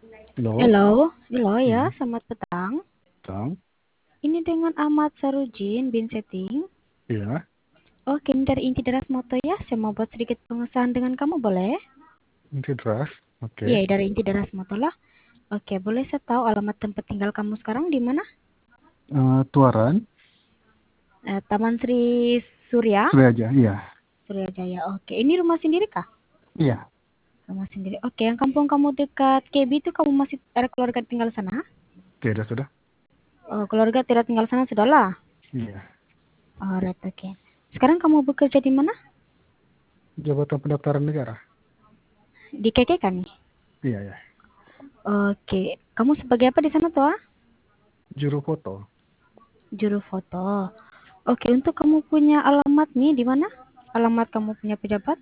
Halo, Halo, halo ya, iya, selamat petang. Tang, Ini dengan Ahmad Sarujin bin Setting. iya, Oke, ini dari Inti Deras Moto ya. Saya mau buat sedikit pengesahan dengan kamu, boleh? ini Dras, Iya, oke. dari Inti Deras Moto lah. Oke, boleh saya tahu alamat tempat tinggal kamu sekarang di mana? Tuaran, Taman Sri Surya, sudah aja, iya, Surya Jaya. Oke, ini rumah sendiri kah? iya, Rumah sendiri. Oke, yang kampung kamu dekat KB itu kamu masih ada keluarga tinggal sana? tidak sudah, Oh, keluarga tidak tinggal sana sudahlah. iya. Alright, oke. Sekarang kamu bekerja di mana? Jabatan Pendaftaran Negara, Di KK kan nih? iya, ya. Oke, kamu sebagai apa di sana tuh? Juru foto, Juru foto. Oke, untuk kamu punya alamat nih di mana? Alamat kamu punya pejabat?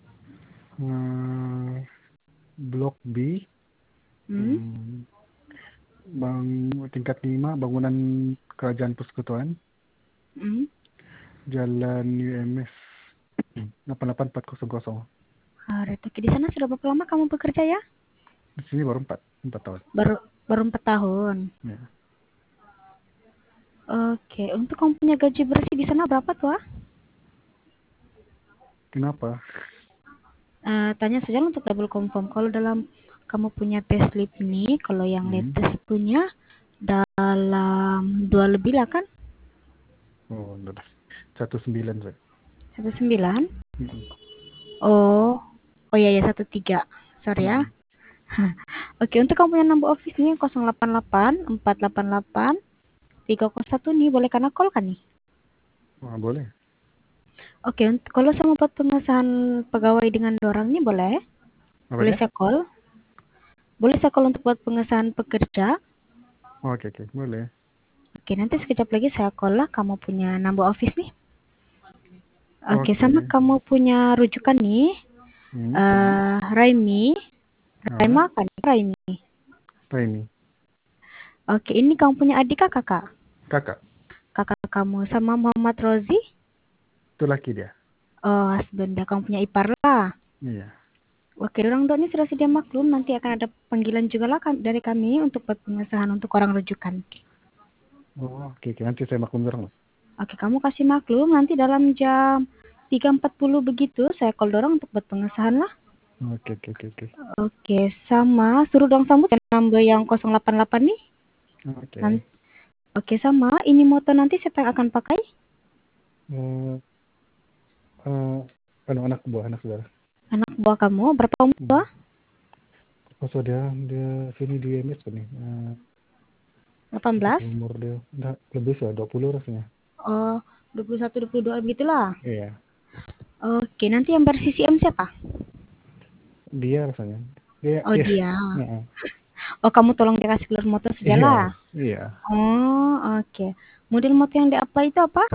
Hmm, Blok B, Hmm? hmm, bang tingkat 5, bangunan Kerajaan Persekutuan, Hmm? Jalan UMS 88400. Alright, oke. Di sana sudah berapa lama kamu bekerja ya? Di sini baru 4 tahun. Baru baru 4 tahun. Ya. Oke, untuk kamu punya gaji bersih di sana berapa tuh? Kenapa? Tanya saja untuk double confirm. Kalau dalam kamu punya payslip nih, kalau yang Hmm. latest punya dalam 2 lebih lah kan? Oh, udah. 19 saya. 19? Hmm. Oh, oh iya ya 13. Sorry ya. Hmm. Oke, untuk kamu yang number office nih 088 488 301 nih, boleh karena call kan nih? Oh, boleh. Oke, kalau saya mau buat pengesahan pegawai dengan dorang nih boleh? Apa Boleh dia? saya call? Boleh saya call untuk buat pengesahan pekerja? Oke, oke, boleh. Oke, nanti sekejap lagi saya call lah kamu punya number office nih. Oke, sama Oke. kamu punya rujukan nih. Hmm. Raimi. Ah, Raima kan? Raimi. apa ini? Oke, ini kamu punya adik kah kakak? Kakak. Kakak kamu sama Muhammad Rozi? Itu laki dia. Oh, husband dia. Kamu punya ipar lah. Iya. Oke, orang tua ini sudah sedia maklum. Nanti akan ada panggilan juga lah dari kami untuk buat pengesahan untuk orang rujukan. Oh, oke, oke. Nanti saya maklum dorong. Oke, kamu kasih maklum. Nanti dalam jam 3.40 begitu, saya call dorong untuk buat pengesahan lah. Oke, oke, oke, oke. Oke, sama. Suruh dong sambut yang number yang 088 nih. Oke. Oke, sama. Ini motor nanti saya akan pakai. Eh, eh, anak buah, anak saudara. Anak buah kamu. Berapa umur Hmm. tuh? Maksud dia sini di MS kan nih. 18? Umur dia enggak lebih sih, 20 rasanya. Oh, 21, 22 begitulah. Iya. Oke, nanti yang ber-CCM siapa? Dia rasanya. Dia, Oh, dia. dia. Heeh. Oh, kamu tolong dia kasih keluar motor Iya, sajalah. iya. Oh, oke. Model motor yang di-apply itu apa?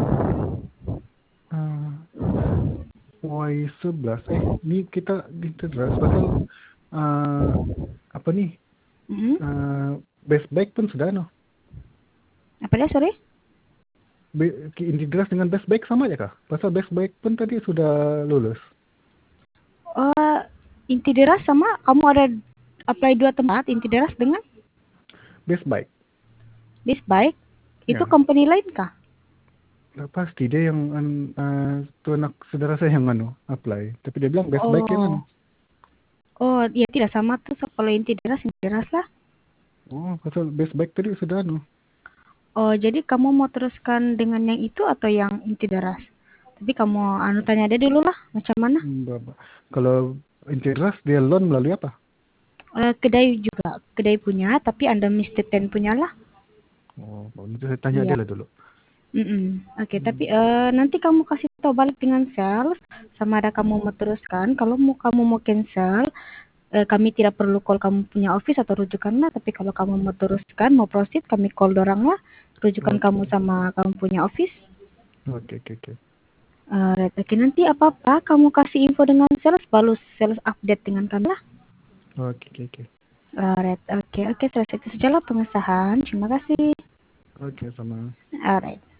Eh, Y11. Ini kita di Cedras. Pasal apa nih? Mm-mm. Best Bike pun sudah no. Apa dia, sorry? Integras dengan Best Bike sama aja kah? Pasal Best Bike pun tadi sudah lulus. Oh, inti deras sama kamu ada apply 2 tempat, inti deras dengan Best Bike. this bike. Itu Ya. company lain kah? Nggak pasti dia yang tuh anak saudara saya yang apply. Tapi dia bilang Best Bike yang Oh, oh, ya tidak sama tuh. So, kalau inti deras lah. Oh, pasal Best Bike tadi sudah Oh, jadi kamu mau teruskan dengan yang itu atau yang inti deras? Tapi kamu anu tanya dia dulu lah, macam mana? Kalau Integras dia loan melalui apa? Kedai juga, kedai punya, tapi Anda Mr. Ten punya lah. Oh, itu saya tanya Iya. dia lah dulu. Oke, tapi nanti kamu kasih tahu balik dengan sales sama ada kamu mau teruskan. Kalau kamu mau cancel, kami tidak perlu call kamu punya office atau rujukan lah. Tapi kalau kamu mau teruskan, mau proceed, kami call dorang lah. Rujukan kamu Oke, sama kamu punya office. oke, oke, oke. Right. Oke, nanti apa-apa kamu kasih info dengan sales, baru sales update dengan kami lah. Oke, oke, oke. Right. Oke, selesai itu sajalah pengesahan. Terima kasih. Oke, sama. Alright.